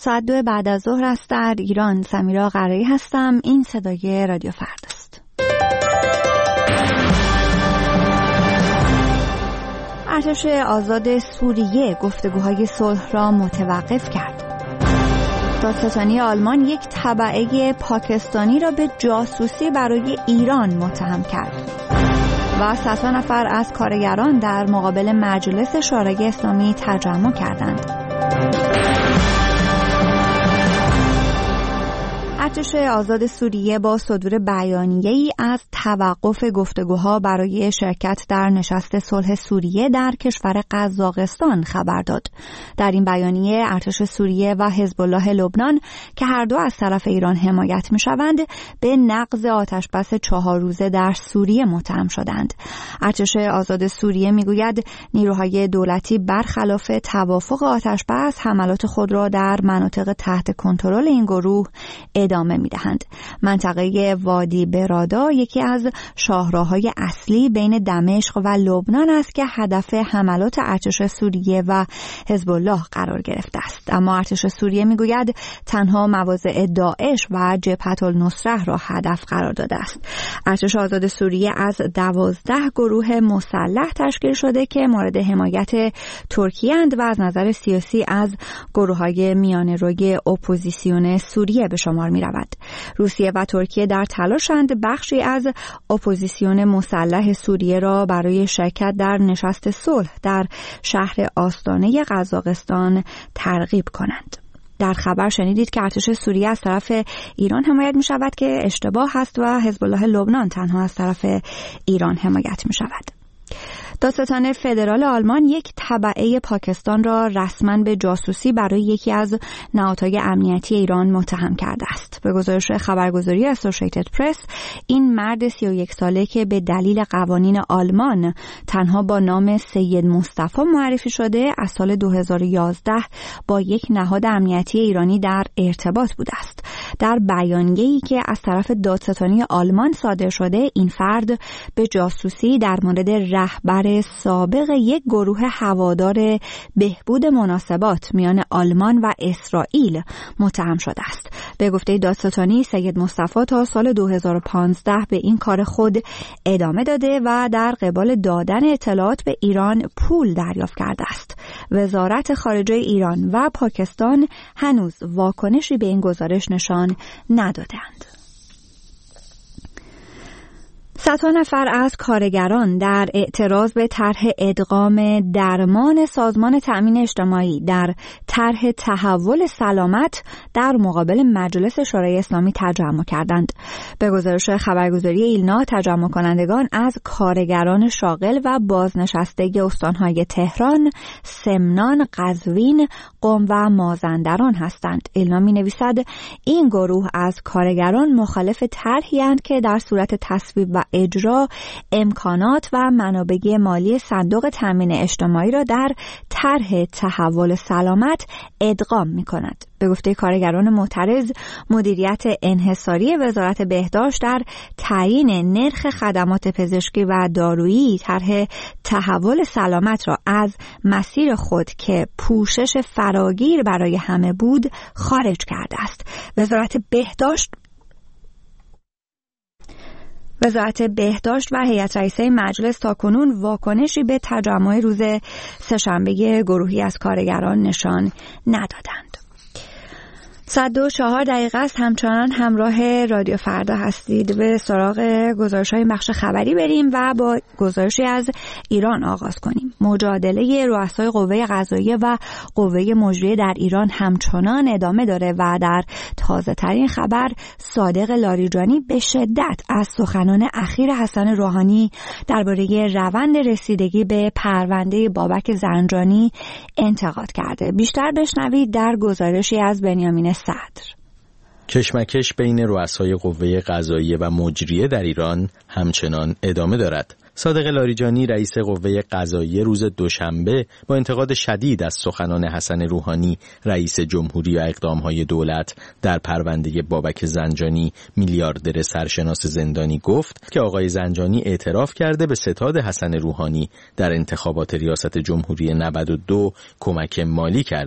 ساعت 2 بعد از ظهر است در ایران. سمیرا قرایی هستم. این صدای رادیو فردا است. ارتش آزاد سوریه گفتگوهای صلح را متوقف کرد. دادستانی آلمان یک تبعه پاکستانی را به جاسوسی برای ایران متهم کرد. و 100 نفر از کارگران در مقابل مجلس شورای اسلامی تجمع کردند. ارتش آزاد سوریه با صدور بیانیه‌ای از توقف گفتگوها برای شرکت در نشست صلح سوریه در کشور قزاقستان خبر داد. در این بیانیه ارتش سوریه و حزب الله لبنان که هر دو از طرف ایران حمایت می‌شوند به نقض آتشبس 4 روزه در سوریه متهم شدند. ارتش آزاد سوریه می‌گوید نیروهای دولتی برخلاف توافق آتشبس حملات خود را در مناطق تحت کنترل این گروه ادامه می‌دهند. منطقه وادی برادا یکی از شاهراهای اصلی بین دمشق و لبنان است که هدف حملات ارتش سوریه و حزب الله قرار گرفته است. اما ارتش سوریه می‌گوید تنها مواضع داعش و جبهة النصره را هدف قرار داده است. ارتش آزاد سوریه از 12 گروه مسلح تشکیل شده که مورد حمایت ترکیه اند و از نظر سیاسی از گروه‌های میانه‌روی اپوزیسیون سوریه به شمار می‌رود. روسیه و ترکیه در تلاشند بخشی از اپوزیسیون مسلح سوریه را برای شرکت در نشست صلح در شهر آستانه قزاقستان ترغیب کنند. در خبر شنیدید که ارتش سوریه از طرف ایران حمایت می‌شود که اشتباه است و حزب الله لبنان تنها از طرف ایران حمایت می‌شود. دادستان فدرال آلمان یک تبعه پاکستان را رسما به جاسوسی برای یکی از نهادهای امنیتی ایران متهم کرده است. به گزارش خبرگزاری اسوسییتد پرس، این مرد 31 ساله که به دلیل قوانین آلمان تنها با نام سید مصطفی معرفی شده، از سال 2011 با یک نهاد امنیتی ایرانی در ارتباط بوده است. در بیانیه‌ای که از طرف دادستانی آلمان صادر شده، این فرد به جاسوسی در مورد رهبر سابق یک گروه هوادار بهبود مناسبات میان آلمان و اسرائیل متهم شده است. به گفته دادستانی، سید مصطفی تا سال 2015 به این کار خود ادامه داده و در قبال دادن اطلاعات به ایران پول دریافت کرده است. وزارت خارجه ایران و پاکستان هنوز واکنشی به این گزارش نشان ندادند. 100 نفر از کارگران در اعتراض به طرح ادغام درمان سازمان تأمین اجتماعی در طرح تحول سلامت در مقابل مجلس شورای اسلامی تجمع کردند. به گزارش خبرگزاری ایلنا، تجمع کنندگان از کارگران شاغل و بازنشسته استانهای تهران، سمنان، قزوین، قم و مازندران هستند. ایلنا می‌نویسد این گروه از کارگران مخالف طرحی اند که در صورت تصویب و اجرا امکانات و منابع مالی صندوق تامین اجتماعی را در طرح تحول سلامت ادغام می‌کند. به گفته کارگران معترض، مدیریت انحصاری وزارت بهداشت در تعیین نرخ خدمات پزشکی و دارویی طرح تحول سلامت را از مسیر خود که پوشش فراگیر برای همه بود خارج کرده است. وزارت بهداشت و هیئت رئیسه مجلس تاکنون واکنشی به تجمع روز سه‌شنبه گروهی از کارگران نشان ندادند. 104 است. همچنان همراه رادیو فردا هستید. به سراغ گزارش‌های بخش خبری بریم و با گزارشی از ایران آغاز کنیم. مجادله رؤسای قوه قضاییه و قوه مجریه در ایران همچنان ادامه داره و در تازه‌ترین خبر صادق لاریجانی به شدت از سخنان اخیر حسن روحانی درباره روند رسیدگی به پرونده بابک زنجانی انتقاد کرده. بیشتر بشنوید در گزارشی از بنیامین صدر. کشمکش بین رؤسای قوه قضاییه و مجریه در ایران همچنان ادامه دارد. صادق لاریجانی رئیس قوه قضاییه روز دوشنبه با انتقاد شدید از سخنان حسن روحانی رئیس جمهوری و اقدام‌های دولت در پرونده بابک زنجانی میلیاردر سرشناس زندانی گفت که آقای زنجانی اعتراف کرده به ستاد حسن روحانی در انتخابات ریاست جمهوری 92 کمک مالی کرده.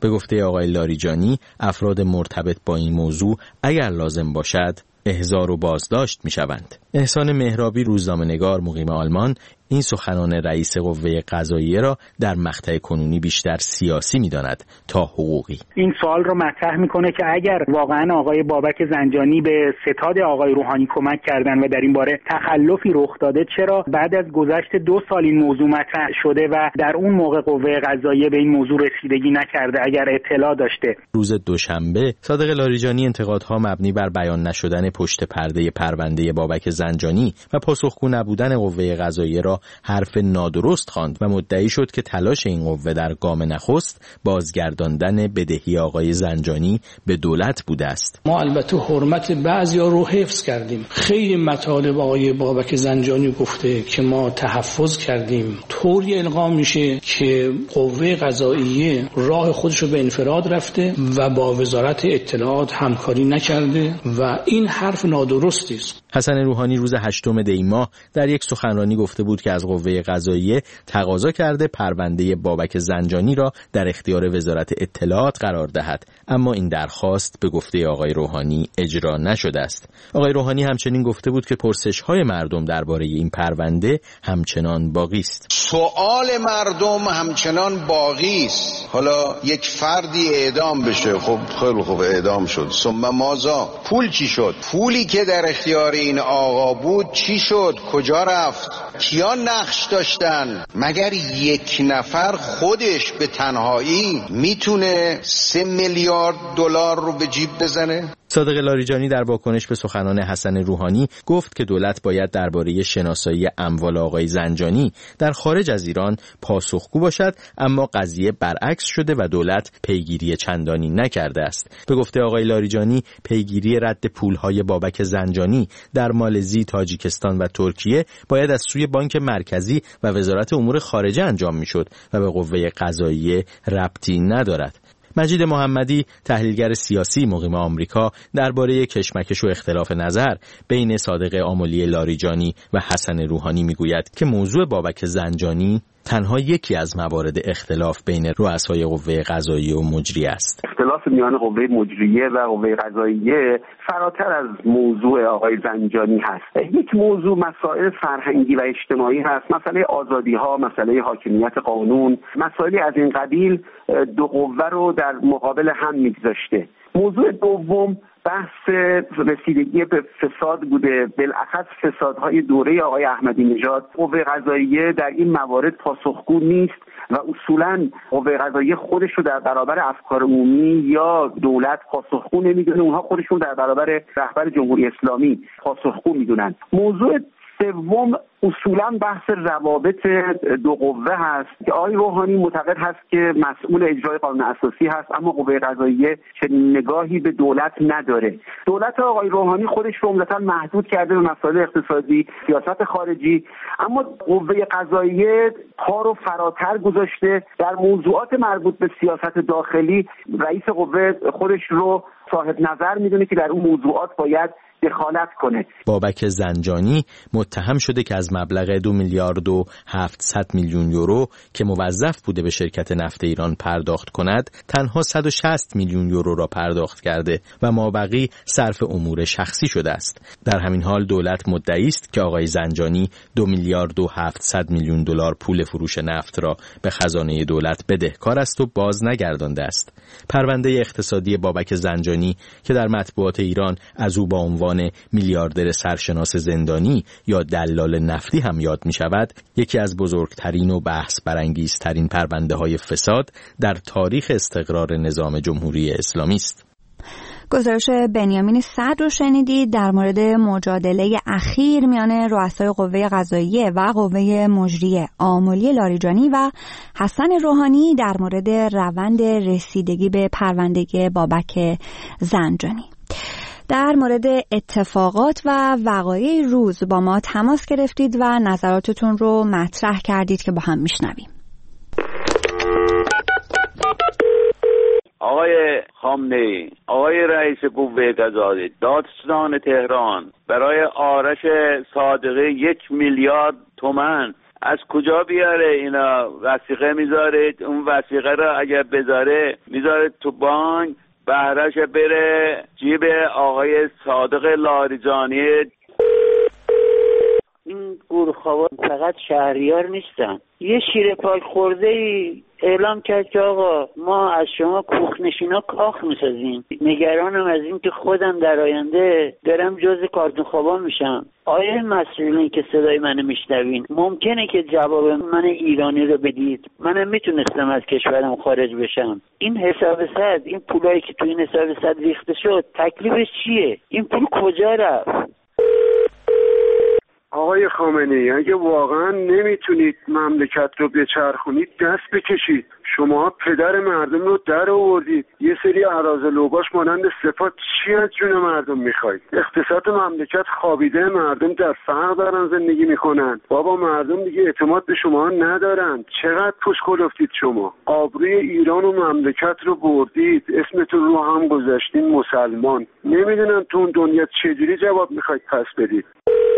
به گفته آقای لاریجانی افراد مرتبط با این موضوع اگر لازم باشد احضار و بازداشت می‌شوند. احسان مهرابی روزنامه‌نگار مقیم آلمان این سخنان رئیس قوه قضاییه را در مقطع کنونی بیشتر سیاسی می‌داند تا حقوقی. این سوال رو مطرح می‌کنه که اگر واقعا آقای بابک زنجانی به ستاد آقای روحانی کمک کردن و در این باره تخلفی رخ داده، چرا بعد از گذشت 2 سال این موضوع مطرح شده و در اون موقع قوه قضاییه به این موضوع رسیدگی نکرده اگر اطلاع داشته؟ روز دوشنبه صادق لاریجانی انتقادها مبنی بر بیان نشدن پشت پرده پرونده بابک زنجانی و پاسخگو نبودن قوه قضاییه را حرف نادرست خواند و مدعی شد که تلاش این قوه در گام نخست بازگرداندن بدهی آقای زنجانی به دولت بوده است. ما البته حرمت بعضیا رو حفظ کردیم. خیلی مطالب آقای بابک زنجانی گفته که ما تحفظ کردیم. طوری القا میشه که قوه قضاییه راه خودش رو به انفراد رفته و با وزارت اطلاعات همکاری نکرده و این حرف نادرستی است. حسن روحانی روز 8 دی ماه در یک سخنرانی گفته بود که از قوه قضاییه تقاضا کرده پرونده بابک زنجانی را در اختیار وزارت اطلاعات قرار دهد، اما این درخواست به گفته آقای روحانی اجرا نشده است. آقای روحانی همچنین گفته بود که پرسش‌های مردم درباره این پرونده همچنان باقی است. سوال مردم همچنان باقی است. حالا یک فردی اعدام بشه، خب خیلی خوب اعدام شد، ثم ماذا؟ پول چی شد؟ پولی که در اختیار این آقا بود چی شد؟ کجا رفت؟ کیا نقش داشتن؟ مگر یک نفر خودش به تنهایی میتونه 3 میلیارد دلار رو به جیب بزنه؟ صادق لاریجانی در واکنش به سخنان حسن روحانی گفت که دولت باید درباره شناسایی اموال آقای زنجانی در خارج از ایران پاسخگو باشد، اما قضیه برعکس شده و دولت پیگیری چندانی نکرده است. به گفته آقای لاریجانی پیگیری رد پولهای بابک زنجانی در مالزی، تاجیکستان و ترکیه باید از سوی بانک مرکزی و وزارت امور خارجه انجام میشد و به قوه قضاییه ربطی ندارد. مجید محمدی تحلیلگر سیاسی مقیم آمریکا درباره کشمکش و اختلاف نظر بین صادق آملی لاریجانی و حسن روحانی میگوید که موضوع بابک زنجانی تنها یکی از موارد اختلاف بین رؤسای قوه قضاییه و مجریه است. اختلاف میان قوه مجریه و قوه قضاییه فراتر از موضوع آقای زنجانی هست. یک موضوع مسائل فرهنگی و اجتماعی هست، مسئله آزادی‌ها، مسئله حاکمیت قانون، مسائلی از این قبیل دو قوه رو در مقابل هم میگذاشته. موضوع دوم بحث رسیدگی به فساد بوده، بالاخص فسادهای دوره آقای احمدی نژاد. قوه قضاییه در این موارد پاسخگو نیست و اصولاً قوه قضاییه خودش رو در برابر افکار عمومی یا دولت پاسخگو نمیدونه، اونها خودشون در برابر رهبر جمهوری اسلامی پاسخگو میدونن. موضوع سوم اصولاً بحث روابط دو قوه هست که آقای روحانی معتقد هست که مسئول اجرای قانون اساسی هست، اما قوه قضاییه چنین نگاهی به دولت نداره. دولت آقای روحانی خودش رو عمدتاً محدود کرده به مسائل اقتصادی، سیاست خارجی، اما قوه قضاییه پا رو فراتر گذاشته. در موضوعات مربوط به سیاست داخلی رئیس قوه خودش رو صاحب نظر میدونه که در اون موضوعات باید دخالت کنه. بابک زنجانی متهم شده که از مبلغ 2 میلیارد و 700 میلیون یورو که موظف بوده به شرکت نفت ایران پرداخت کند، تنها 160 میلیون یورو را پرداخت کرده و مابقی صرف امور شخصی شده است. در همین حال دولت مدعی است که آقای زنجانی 2 میلیارد و 700 میلیون دلار پول فروش نفت را به خزانه دولت بدهکار است و باز نگردانده است. پرونده اقتصادی بابک زنجانی که در مطبوعات ایران از او با عنوان میلیاردر سرشناس زندانی یا دلال نفتی هم یاد می شود، یکی از بزرگترین و بحث برانگیزترین پرونده های فساد در تاریخ استقرار نظام جمهوری اسلامی است. گزارش بنیامین صدر رو شنیدید در مورد مجادله اخیر میان رؤسای قوه قضاییه و قوه مجریه آملی لاریجانی و حسن روحانی در مورد روند رسیدگی به پرونده بابک زنجانی. در مورد اتفاقات و وقایع روز با ما تماس گرفتید و نظراتتون رو مطرح کردید که با هم میشنویم. آقای خامنه‌ای، آقای رئیس قوه قضاییه، دادستان تهران برای آرش صادقی 1 میلیارد تومان از کجا بیاره اینا؟ وثیقه میذاره، اون وثیقه رو اگر بذاره میذاره تو بانک، بهرهش بره جیب آقای صادق لاریجانی. این گورخوابا فقط شهریار نیستن. یه شیر پاک خورده ای اعلام کرد که آقا ما از شما کوخنشینا کاخ میسازیم. نگرانم از این که خودم در آینده برم جز کارتون خوابا میشم. آیا مسئولین که صدای منو میشنوین ممکنه که جواب من ایرانی رو بدید؟ منم میتونستم از کشورم خارج بشم. این حساب صد، این پولایی که تو این حساب صد ریخته شد تکلیفش چیه؟ این پول کجا رفت؟ آقای خامنه‌ای اگه واقعا نمیتونید مملکت رو بچرخونید دست بکشید. شما پدر مردم رو در آوردید. یه سری اراذل اوباش مانند صفات چی از جون مردم میخواید؟ اقتصاد مملکت خوابیده، مردم در فقر دارن زندگی میکنن. بابا مردم دیگه اعتماد به شما ندارن. چقدر پوش کلفتید شما؟ آبروی ایران و مملکت رو بردید، اسمتون رو هم گذاشتین مسلمان. نمیدونم تو اون دنیا چجوری جواب میخواید پس بدید.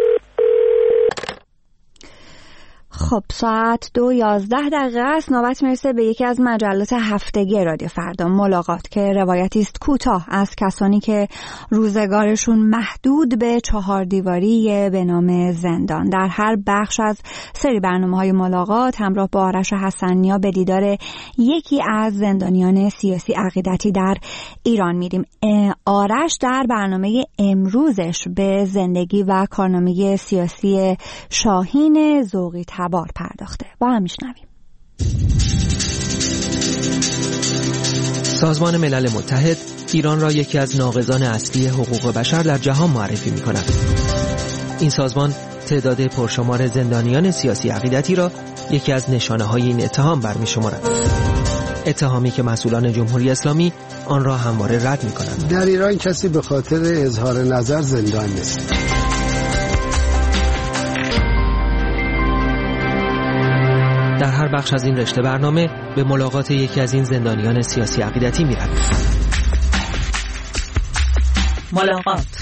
خب ساعت 2:11 است. نوبت میرسه به یکی از مجلات هفتگی رادیو فردا، ملاقات، که روایتی است کوتاه از کسانی که روزگارشون محدود به 4 دیواری به نام زندان. در هر بخش از سری برنامه‌های ملاقات همراه با آرش حسنیا به دیدار یکی از زندانیان سیاسی عقیدتی در ایران میریم. آرش در برنامه امروزش به زندگی و کارنامه سیاسی شاهین ذوقی تبار پرداخته. با هم میشنویم. سازمان ملل متحد ایران را یکی از ناقضان اصلی حقوق بشر در جهان معرفی می‌کند. این سازمان تعداد پرشمار زندانیان سیاسی عقیدتی را یکی از نشانه‌های این اتهام برمی‌شمارد. اتهامی که مسئولان جمهوری اسلامی آن را همواره رد می‌کنند. در ایران کسی به خاطر اظهار نظر زندان نیست. در هر بخش از این رشته برنامه به ملاقات یکی از این زندانیان سیاسی عقیدتی می‌رویم. ملاقات.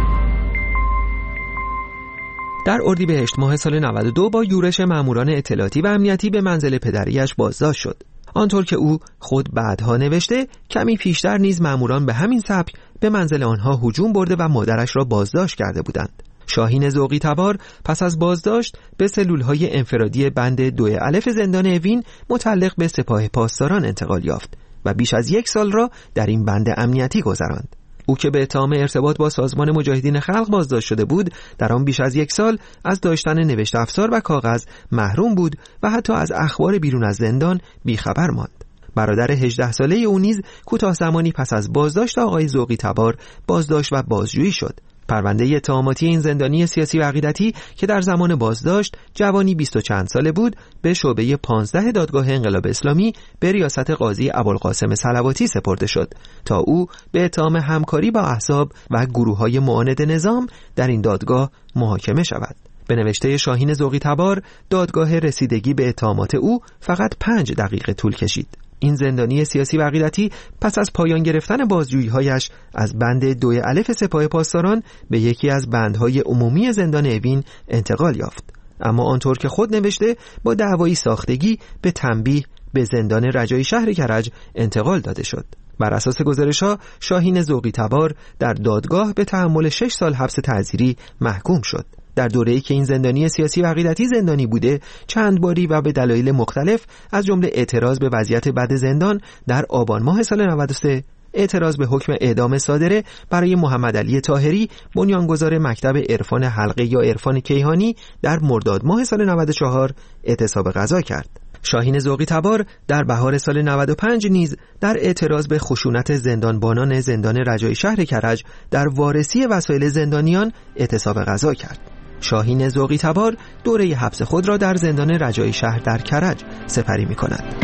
در اردیبهشت ماه سال 92 با یورش ماموران اطلاعاتی و امنیتی به منزل پدریش بازداشت شد. آنطور که او خود بعدها نوشته، کمی پیشتر نیز ماموران به همین سبک به منزل آنها هجوم برده و مادرش را بازداشت کرده بودند. شاهین ذوقی تبار پس از بازداشت به سلول‌های انفرادی بند 2 الف زندان اوین متعلق به سپاه پاسداران انتقال یافت و بیش از 1 سال را در این بند امنیتی گذراند. او که به اتهام ارتباط با سازمان مجاهدین خلق بازداشت شده بود، در آن بیش از 1 سال از داشتن نوشت افزار و کاغذ محروم بود و حتی از اخبار بیرون از زندان بیخبر ماند. برادر 18 ساله او نیز کوتاه زمانی پس از بازداشت آقای ذوقی تبار بازداشت و بازجویی شد. پرونده اتهاماتی این زندانی سیاسی و عقیدتی که در زمان بازداشت جوانی 20 و چند ساله بود، به شعبه 15 دادگاه انقلاب اسلامی به ریاست قاضی ابوالقاسم صلواتی سپرده شد تا او به اتهام همکاری با احزاب و گروه‌های معاند نظام در این دادگاه محاکمه شود. به نوشته شاهین ذوقی تبار، دادگاه رسیدگی به اتهامات او فقط 5 دقیقه طول کشید. این زندانی سیاسی و عقیدتی پس از پایان گرفتن بازجویی‌هایش از بند 2 الف سپاه پاسداران به یکی از بندهای عمومی زندان اوین انتقال یافت. اما آنطور که خود نوشته، با دعوایی ساختگی به تنبیه به زندان رجایی شهر کرج انتقال داده شد. بر اساس گزارش‌ها، شاهین ذوقی تبار در دادگاه به تحمل 6 سال حبس تعزیری محکوم شد. در دوره‌ای که این زندانی سیاسی و عقیدتی زندانی بوده، چند باری و به دلایل مختلف از جمله اعتراض به وضعیت بد زندان در آبان ماه سال 93، اعتراض به حکم اعدام صادره برای محمد علی طاهری، بنیانگذار مکتب عرفان حلقه یا عرفان کیهانی، در مرداد ماه سال 94 اعتصاب غذا کرد. شاهین ذوقی تبار در بهار سال 95 نیز در اعتراض به خشونت زندانبانان زندان رجایی شهر کرج در وارسی وسایل زندانیان اعتصاب غذا کرد. شاهین ذوقی تبار دوره حبس خود را در زندان رجایی شهر در کرج سپری می‌کند.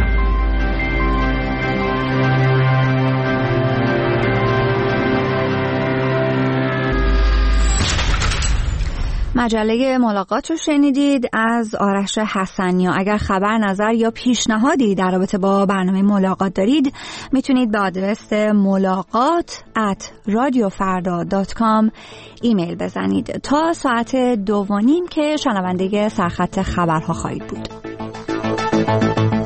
مجله ملاقات رو شنیدید از آرش حسنیا. اگر خبر، نظر یا پیشنهادی در رابطه با برنامه ملاقات دارید میتونید به آدرس ملاقات@radiofarda.com ایمیل بزنید. تا ساعت 2:30 که شنونده سرخط خبرها خواهید بود.